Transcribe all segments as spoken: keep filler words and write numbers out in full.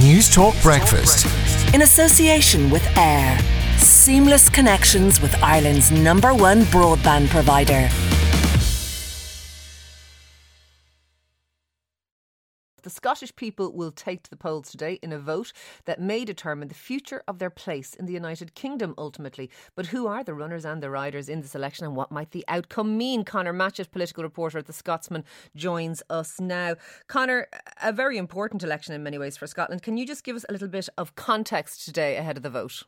News Talk Breakfast. In association with Air. Seamless connections with Ireland's number one broadband provider. The Scottish people will take to the polls today in a vote that may determine the future of their place in the United Kingdom ultimately. But who are the runners and the riders in this election, and what might the outcome mean? Conor Matchett, political reporter at The Scotsman, joins us now. Conor, a very important election in many ways for Scotland. Can you just give us a little bit of context today ahead of the vote?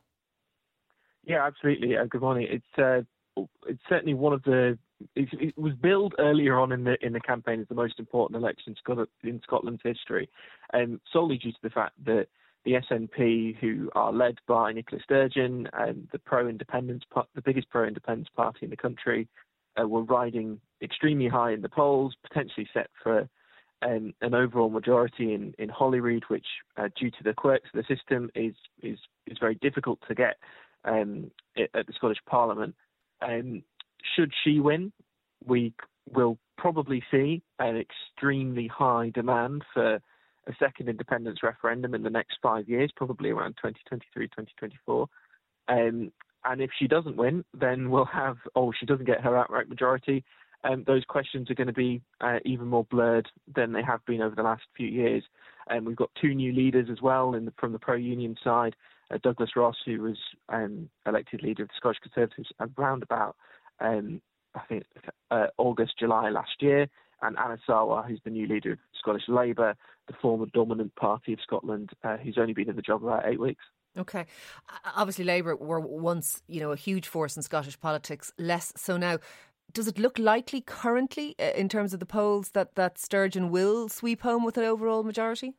Yeah, absolutely. Uh, good morning. It's uh, it's certainly one of the. It, it was billed earlier on in the in the campaign as the most important election in Scotland's history, um, solely due to the fact that the S N P, who are led by Nicola Sturgeon, and the pro-independence, the biggest pro-independence party in the country, uh, were riding extremely high in the polls, potentially set for um, an overall majority in, in Holyrood, which, uh, due to the quirks of the system, is is is very difficult to get um, at the Scottish Parliament. Um, Should she win, we will probably see an extremely high demand for a second independence referendum in the next five years, probably around twenty twenty-three, twenty twenty-four. Um, and if she doesn't win, then we'll have, or she doesn't get her outright majority, um, those questions are going to be uh, even more blurred than they have been over the last few years. And um, we've got two new leaders as well in the, from the pro-union side, uh, Douglas Ross, who was um, elected leader of the Scottish Conservatives around about Um, I think uh, August, July last year, and Anas Sarwar, who's the new leader of Scottish Labour, the former dominant party of Scotland, uh, who's only been in the job about eight weeks. Okay. Obviously, Labour were once, you know, a huge force in Scottish politics, less so now. Does it look likely currently, uh, in terms of the polls, that, that Sturgeon will sweep home with an overall majority?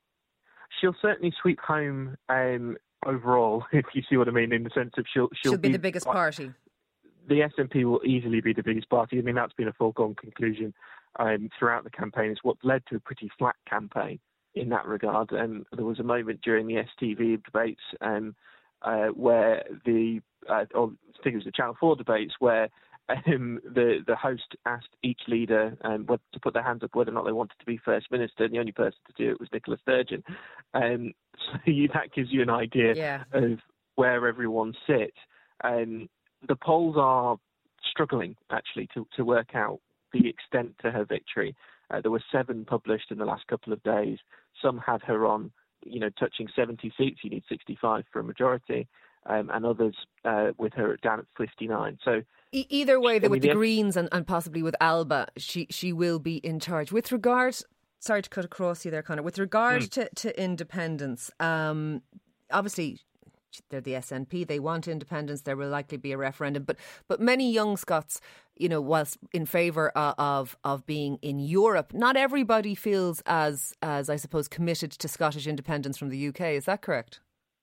She'll certainly sweep home um, overall, if you see what I mean, in the sense of she'll... She'll, she'll be, be the biggest party. The S N P will easily be the biggest party. I mean, that's been a foregone conclusion um, throughout the campaign. It's what led to a pretty flat campaign in that regard. Um, there was a moment during the S T V debates um, uh, where the, uh, or I think it was the Channel four debates, where um, the, the host asked each leader um, whether to put their hands up whether or not they wanted to be First Minister, and the only person to do it was Nicola Sturgeon. Um, so you, that gives you an idea yeah. of where everyone sits. Um, The polls are struggling, actually, to, to work out the extent to her victory. Uh, there were seven published in the last couple of days. Some had her on, you know, touching seventy seats. You need sixty-five for a majority, um, and others uh, with her down at fifty-nine. So e- either way, I with mean, the Greens and, and possibly with Alba, she she will be in charge. With regard, sorry to cut across you there, Conor. With regard mm. to to independence, um, obviously, they're the S N P, they want independence, there will likely be a referendum, but but many young Scots, you know, whilst in favour of, of of being in Europe, not everybody feels as as I suppose committed to Scottish independence from the U K. Is that correct?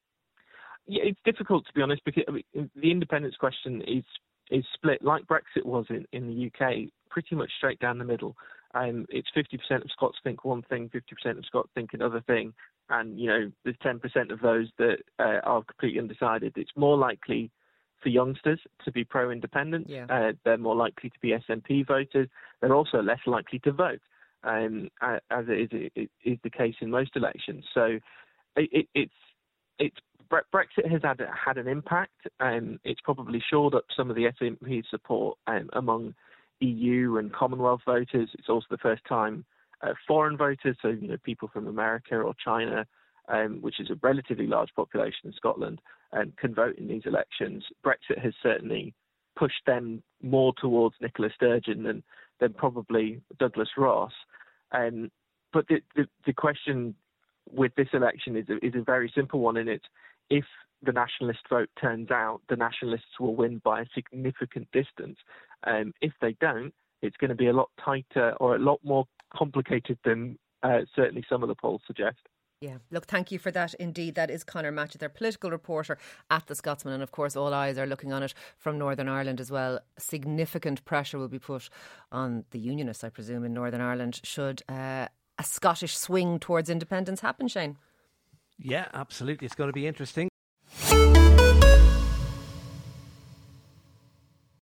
Yeah, it's difficult, to be honest, because I mean, the independence question is is split like Brexit was in, in the U K, pretty much straight down the middle. Um, it's fifty percent of Scots think one thing, fifty percent of Scots think another thing. And, you know, there's ten percent of those that uh, are completely undecided. It's more likely for youngsters to be pro-independent. Yeah. Uh, they're more likely to be S N P voters. They're also less likely to vote, um, as it is, it is the case in most elections. So it, it, it's it's Brexit has had had an impact, and it's probably shored up some of the S N P support um, among E U and Commonwealth voters. It's also the first time Uh, foreign voters, so you know people from America or China, um, which is a relatively large population in Scotland, um, can vote in these elections. Brexit has certainly pushed them more towards Nicola Sturgeon than than probably Douglas Ross. Um, but the, the the question with this election is a, is a very simple one, and it's if the nationalist vote turns out, the nationalists will win by a significant distance. Um, if they don't, it's going to be a lot tighter or a lot more complicated than uh, certainly some of the polls suggest. Yeah, look, thank you for that. Indeed, that is Conor Matchett, their political reporter at The Scotsman. And of course, all eyes are looking on it from Northern Ireland as well. Significant pressure will be put on the Unionists, I presume, in Northern Ireland should uh, a Scottish swing towards independence happen, Shane. Yeah, absolutely. It's going to be interesting.